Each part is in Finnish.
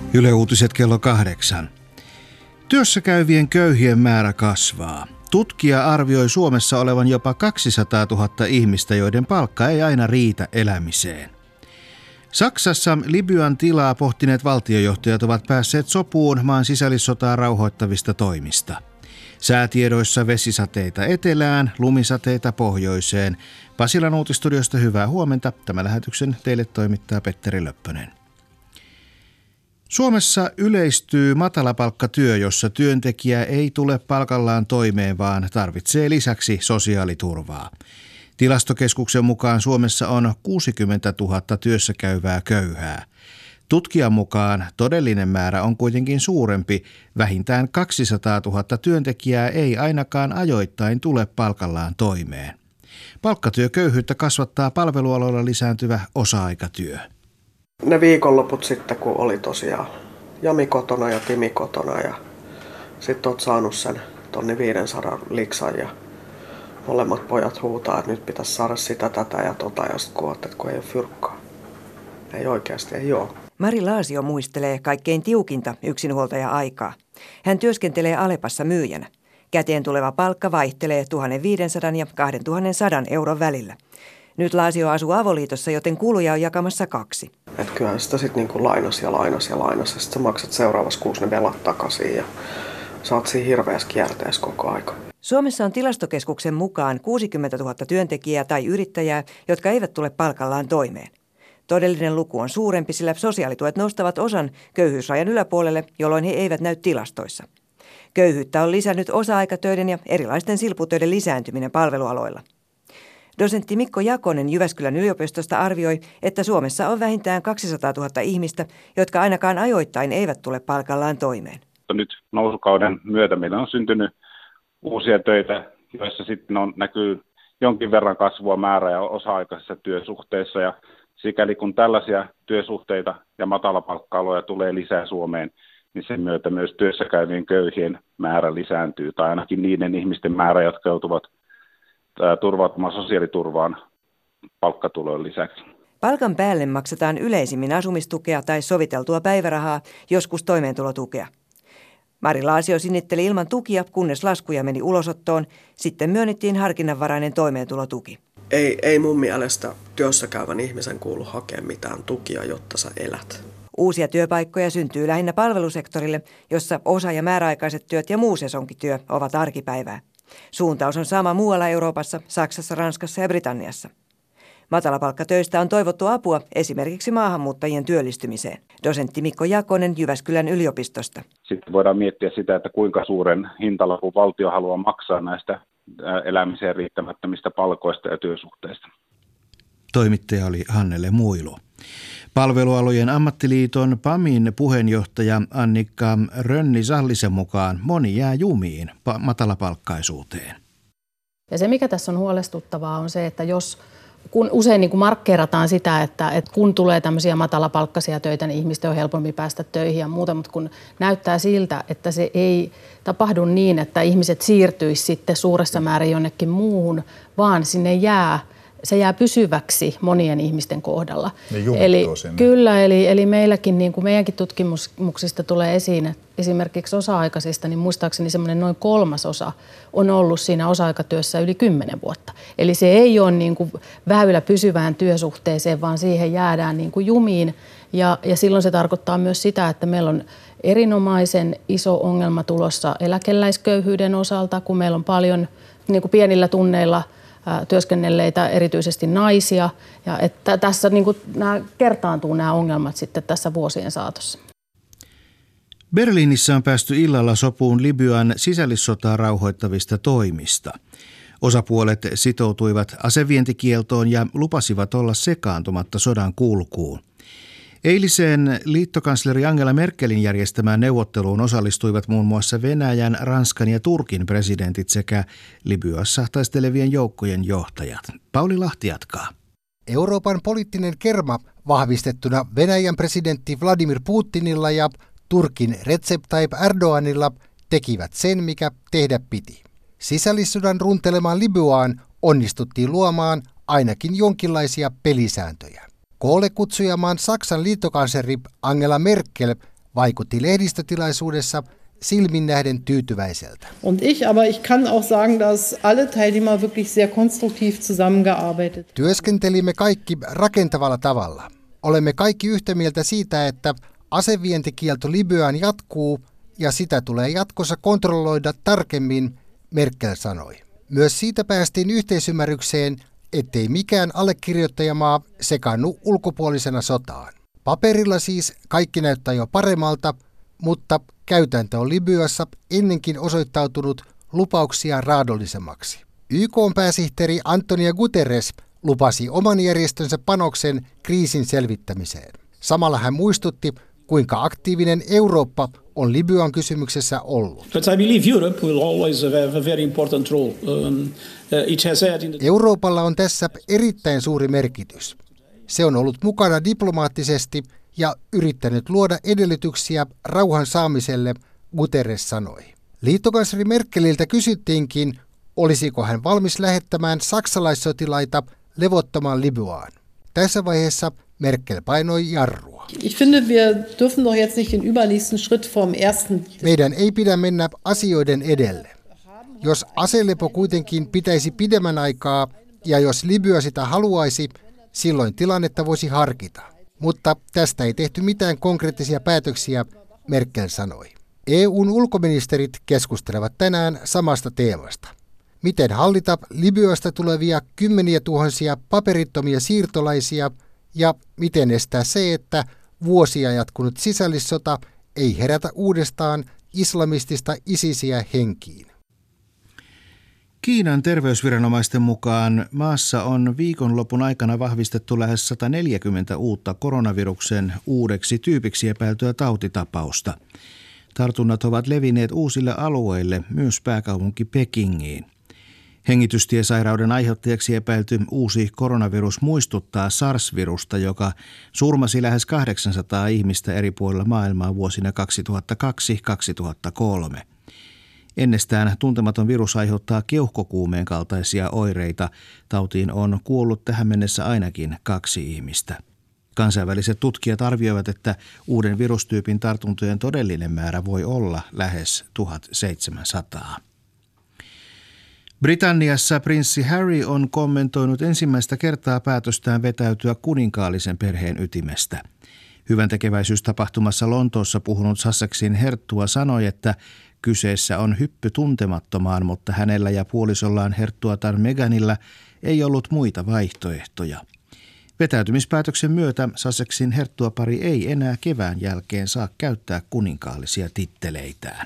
Yle Uutiset kello 8. Työssä käyvien köyhien määrä kasvaa. Tutkija arvioi Suomessa olevan jopa 200 000 ihmistä, joiden palkka ei aina riitä elämiseen. Saksassa Libyan tilaa pohtineet valtiojohtajat ovat päässeet sopuun maan sisällissotaa rauhoittavista toimista. Säätiedoissa vesisateita etelään, lumisateita pohjoiseen. Pasilan uutistudiosta hyvää huomenta. Tämän lähetyksen teille toimittaa Petteri Löppönen. Suomessa yleistyy matalapalkkatyö, jossa työntekijä ei tule palkallaan toimeen, vaan tarvitsee lisäksi sosiaaliturvaa. Tilastokeskuksen mukaan Suomessa on 60 000 työssä käyvää köyhää. Tutkijan mukaan todellinen määrä on kuitenkin suurempi. Vähintään 200 000 työntekijää ei ainakaan ajoittain tule palkallaan toimeen. Palkkatyököyhyyttä kasvattaa palvelualoilla lisääntyvä osa-aikatyö. Ne viikonloput sitten, kun oli tosiaan Jami kotona ja Timi kotona ja sitten oot saanut sen 1500 liksan ja molemmat pojat huutaa, että nyt pitäisi saada sitä, tätä ja tota ja sitten kun ei ole fyrkkaa. Ei oikeasti, ei ole. Mari Laasio muistelee kaikkein tiukinta yksinhuoltaja-aikaa. Hän työskentelee Alepassa myyjänä. Käteen tuleva palkka vaihtelee 1500 ja 2100 euron välillä. Nyt Laasio asuu avoliitossa, joten kuluja on jakamassa 2. Että kyllähän sitä sitten niinku lainas ja sitten sä maksat seuraavassa kuussa ne velat takaisin ja sä oot siinä hirveässä kierteessä koko aika. Suomessa on tilastokeskuksen mukaan 60 000 työntekijää tai yrittäjää, jotka eivät tule palkallaan toimeen. Todellinen luku on suurempi, sillä sosiaalituet nostavat osan köyhyysrajan yläpuolelle, jolloin he eivät näy tilastoissa. Köyhyyttä on lisännyt osa-aikatöiden ja erilaisten silputöiden lisääntyminen palvelualoilla. Dosentti Mikko Jakonen Jyväskylän yliopistosta arvioi, että Suomessa on vähintään 200 000 ihmistä, jotka ainakaan ajoittain eivät tule palkallaan toimeen. Nyt nousukauden myötä meillä on syntynyt uusia töitä, joissa sitten näkyy jonkin verran kasvua määrä- ja osa-aikaisissa työsuhteissa. Ja sikäli kun tällaisia työsuhteita ja matalapalkka-aloja tulee lisää Suomeen, niin sen myötä myös työssä käyvien köyhien määrä lisääntyy, tai ainakin niiden ihmisten määrä, jotka joutuvat turvautumaan sosiaaliturvaan palkkatulojen lisäksi. Palkan päälle maksetaan yleisimmin asumistukea tai soviteltua päivärahaa, joskus toimeentulotukea. Mari Laasio sinnitteli ilman tukia, kunnes laskuja meni ulosottoon. Sitten myönnettiin harkinnanvarainen toimeentulotuki. Ei mun mielestä työssä käyvän ihmisen kuulu hakea mitään tukia, jotta sä elät. Uusia työpaikkoja syntyy lähinnä palvelusektorille, jossa osa- ja määräaikaiset työt ja muu sesonkityö ovat arkipäivää. Suuntaus on sama muualla Euroopassa, Saksassa, Ranskassa ja Britanniassa. Matalapalkkatöistä on toivottu apua esimerkiksi maahanmuuttajien työllistymiseen. Dosentti Mikko Jakonen Jyväskylän yliopistosta. Sitten voidaan miettiä sitä, että kuinka suuren hintalapun valtio haluaa maksaa näistä elämiseen riittämättömistä palkoista ja työsuhteista. Toimittaja oli Hannele Muilu. Palvelualojen ammattiliiton PAMin puheenjohtaja Annikka Rönni-Sallisen mukaan moni jää jumiin matalapalkkaisuuteen. Ja se, mikä tässä on huolestuttavaa, on se, että kun usein niin kuin markkeerataan sitä, että kun tulee tämmöisiä matalapalkkaisia töitä, niin ihmisten on helpompi päästä töihin ja muuta, mutta kun näyttää siltä, että se ei tapahdu niin, että ihmiset siirtyisivät sitten suuressa määrin jonnekin muuhun, vaan se jää pysyväksi monien ihmisten kohdalla. Eli meilläkin, niin kuin meidänkin tutkimuksista tulee esiin, että esimerkiksi osa-aikaisista, niin muistaakseni semmoinen noin 1/3 on ollut siinä osa-aikatyössä yli 10 vuotta. Eli se ei ole niin kuin väylä pysyvään työsuhteeseen, vaan siihen jäädään niin kuin jumiin. Ja silloin se tarkoittaa myös sitä, että meillä on erinomaisen iso ongelma tulossa eläkeläisköyhyyden osalta, kun meillä on paljon niin kuin pienillä tunneilla työskennelleitä, erityisesti naisia, ja että tässä niin kuin kertaantuu nämä ongelmat sitten tässä vuosien saatossa. Berliinissä on päästy illalla sopuun Libyan sisällissotaa rauhoittavista toimista. Osapuolet sitoutuivat asevientikieltoon ja lupasivat olla sekaantumatta sodan kulkuun. Eiliseen liittokansleri Angela Merkelin järjestämään neuvotteluun osallistuivat muun muassa Venäjän, Ranskan ja Turkin presidentit sekä Libyassa taistelevien joukkojen johtajat. Pauli Lahti jatkaa. Euroopan poliittinen kerma vahvistettuna Venäjän presidentti Vladimir Putinilla ja Turkin Recep Tayyip Erdoganilla tekivät sen, mikä tehdä piti. Sisällissodan runtelemaan Libyaan onnistuttiin luomaan ainakin jonkinlaisia pelisääntöjä. Koolle kutsujamaan Saksan liittokansleri Angela Merkel vaikutti lehdistötilaisuudessa silmin nähden tyytyväiseltä. Aber ich kann auch sagen, dass alle Teilnehmer wirklich sehr konstruktiv zusammengearbeitet. Työskentelimme kaikki rakentavalla tavalla. Olemme kaikki yhtä mieltä siitä, että asevientikielto Libyaan jatkuu ja sitä tulee jatkossa kontrolloida tarkemmin, Merkel sanoi. Myös siitä päästiin yhteisymmärrykseen, ettei mikään allekirjoittajamaa sekaannu ulkopuolisena sotaan. Paperilla siis kaikki näyttää jo paremmalta, mutta käytäntö on Libyassa ennenkin osoittautunut lupauksia raadollisemmaksi. YK:n pääsihteeri Antonio Guterres lupasi oman järjestönsä panoksen kriisin selvittämiseen. Samalla hän muistutti, kuinka aktiivinen Eurooppa on Libyan kysymyksessä ollut. Euroopalla on tässä erittäin suuri merkitys. Se on ollut mukana diplomaattisesti ja yrittänyt luoda edellytyksiä rauhan saamiselle, Guterres sanoi. Liittokansleri Merkeliltä kysyttiinkin, olisiko hän valmis lähettämään saksalaissotilaita levottomaan Libyaan. Tässä vaiheessa Merkel painoi jarrua. Meidän ei pidä mennä asioiden edelle. Jos aselepo kuitenkin pitäisi pidemmän aikaa ja jos Libya sitä haluaisi, silloin tilannetta voisi harkita. Mutta tästä ei tehty mitään konkreettisia päätöksiä, Merkel sanoi. EU:n ulkoministerit keskustelevat tänään samasta teemasta. Miten hallita Libyasta tulevia kymmeniä tuhansia paperittomia siirtolaisia ja miten estää se, että vuosia jatkunut sisällissota ei herätä uudestaan islamistista ISISiä henkiin. Kiinan terveysviranomaisten mukaan maassa on viikonlopun aikana vahvistettu lähes 140 uutta koronaviruksen uudeksi tyypiksi epäiltyä tautitapausta. Tartunnat ovat levinneet uusille alueille, myös pääkaupunki Pekingiin. Hengitystiesairauden aiheuttajaksi epäilty uusi koronavirus muistuttaa SARS-virusta, joka surmasi lähes 800 ihmistä eri puolilla maailmaa vuosina 2002-2003. Ennestään tuntematon virus aiheuttaa keuhkokuumeen kaltaisia oireita. Tautiin on kuollut tähän mennessä ainakin 2 ihmistä. Kansainväliset tutkijat arvioivat, että uuden virustyypin tartuntojen todellinen määrä voi olla lähes 1700. Britanniassa prinssi Harry on kommentoinut ensimmäistä kertaa päätöstään vetäytyä kuninkaallisen perheen ytimestä. Hyväntekeväisyystapahtumassa Lontoossa puhunut Sussexin herttua sanoi, että kyseessä on hyppy tuntemattomaan, mutta hänellä ja puolisollaan herttuatar Meghanilla ei ollut muita vaihtoehtoja. Vetäytymispäätöksen myötä Sussexin herttuapari ei enää kevään jälkeen saa käyttää kuninkaallisia titteleitään.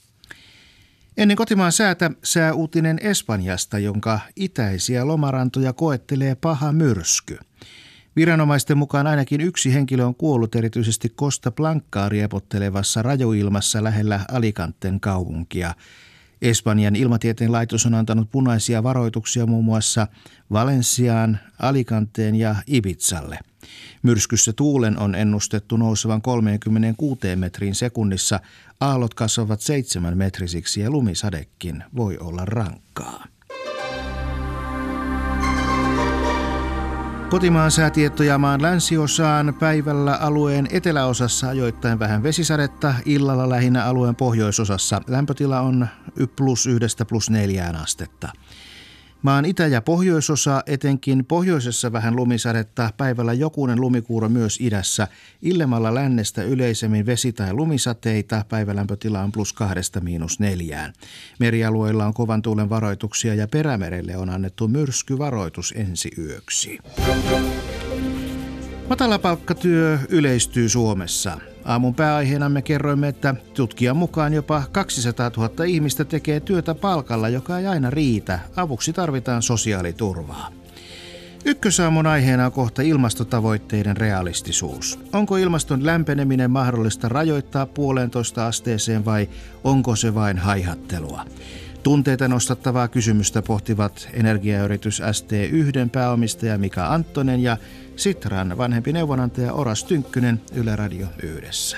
Ennen kotimaan säätä sääuutinen Espanjasta, jonka itäisiä lomarantoja koettelee paha myrsky. Viranomaisten mukaan ainakin 1 henkilö on kuollut erityisesti Costa Blancaa riepottelevassa rajoilmassa lähellä Alicanten kaupunkia. Espanjan ilmatieteen laitos on antanut punaisia varoituksia muun muassa Valenciaan, Alicanteen ja Ibizalle. Myrskyssä tuulen on ennustettu nousevan 36 metriin sekunnissa, aallot kasvavat 7 metrisiksi ja lumisadekin voi olla rankkaa. Kotimaan säätietoja maan länsiosaan, päivällä alueen eteläosassa ajoittain vähän vesisadetta, illalla lähinnä alueen pohjoisosassa. Lämpötila on +1–+4 astetta. Maan itä- ja pohjoisosa, etenkin pohjoisessa vähän lumisadetta, päivällä jokunen lumikuuro myös idässä. Illemmalla lännestä yleisemmin vesi- tai lumisateita, päivälämpötila on +2––4. Merialueilla on kovan tuulen varoituksia ja Perämerelle on annettu myrskyvaroitus ensi yöksi. Matalapalkkatyö yleistyy Suomessa. Aamun pääaiheenamme kerroimme, että tutkijan mukaan jopa 200 000 ihmistä tekee työtä palkalla, joka ei aina riitä. Avuksi tarvitaan sosiaaliturvaa. Ykkösaamun aiheena on kohta ilmastotavoitteiden realistisuus. Onko ilmaston lämpeneminen mahdollista rajoittaa 1,5 asteeseen vai onko se vain haihattelua? Tunteita nostattavaa kysymystä pohtivat energiayritys ST1 pääomistaja Mika Anttonen ja Sitran vanhempi neuvonantaja Oras Tynkkynen Yle Radio Yhdessä.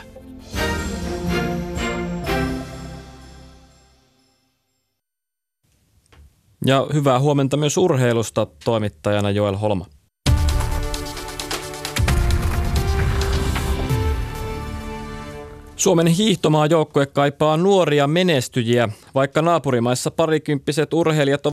Ja hyvää huomenta myös urheilusta, toimittajana Joel Holma. Suomen hiihtomaajoukkue kaipaa nuoria menestyjiä, vaikka naapurimaissa parikymppiset urheilijat